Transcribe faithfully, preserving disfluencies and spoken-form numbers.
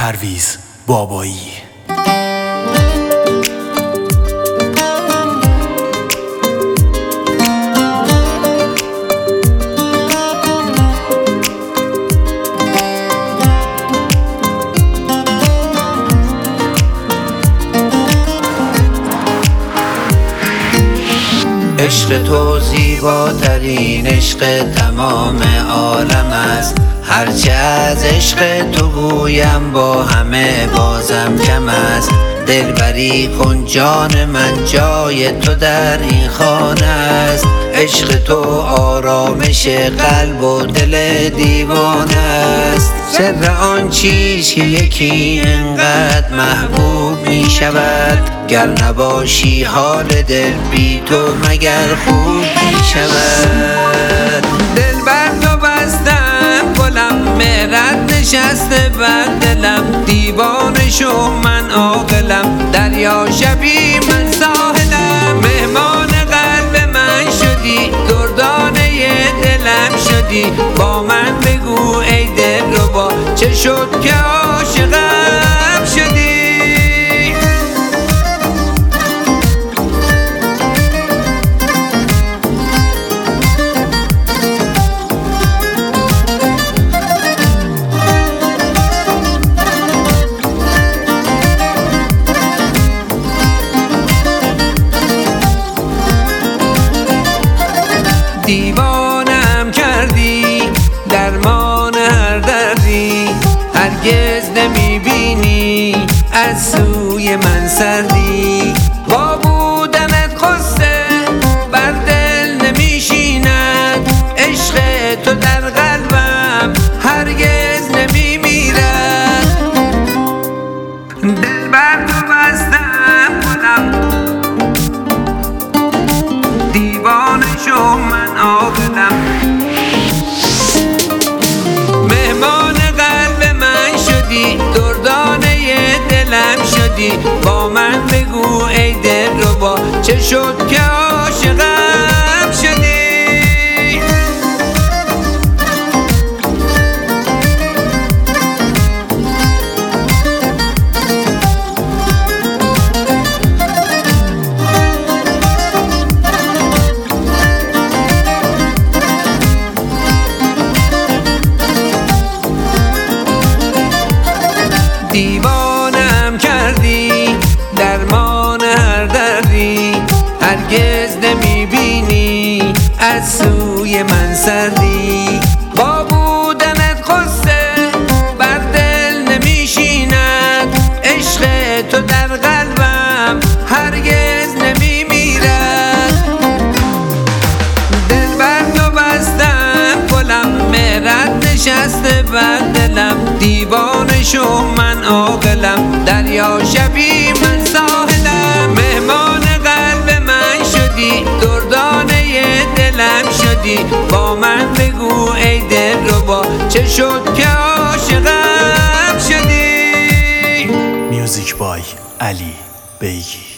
پرویز بابایی. عشق تو زیباترین عشق تمام عالم است. هرچه از عشق تو گویم با همه بازم کم است. دلبری کن جان من، جای تو در این خانه است. عشق تو آرامش قلب و دل دیوانه است. سر آن چیز که یکی انقدر محبوب می شود، گر نباشی حال دل بی تو مگر خوب می شود. دل بر تو بستم گلم، مهرت نشسته بر دلم. دیوانه شو من عاقلم، دریا شبی من ساحلم. مهمان قلب من شدی، دردانه دلم شدی. با من بگو ای دلربا، چه شد که عاشقم شدی. دیوانم کردی، درمان هر دردی. هرگز نمیبینی از سوی من سردی. با بودنت قصه بر دل نمیشیند. عشق تو در قلبم هرگز نمیمیرد. دل بر تو بستم گلم، دیوانه شو من عاقلم. مهمان قلب من شدی، دردانه دلم شدی. با من بگو ای دلربا، چه شد که عاشقم شدی. دیوانم کردی، درمان هر دردی. هرگز نمیبینی از سوی من سردی. با بودنت قصه بر دل نمیشیند. عشق تو در قلبم هرگز نمیمیرد. دل بر تو بستم گلم، مهرت نشسته بر دلم. دیوانه شو من عاقلم، دریا شبی من ساحلم. مهمان قلب من شدی، دردانه دلم شدی. با من بگو ای دلربا، چه شد که عاشقم شدی. میوزیک بای علی بیگی.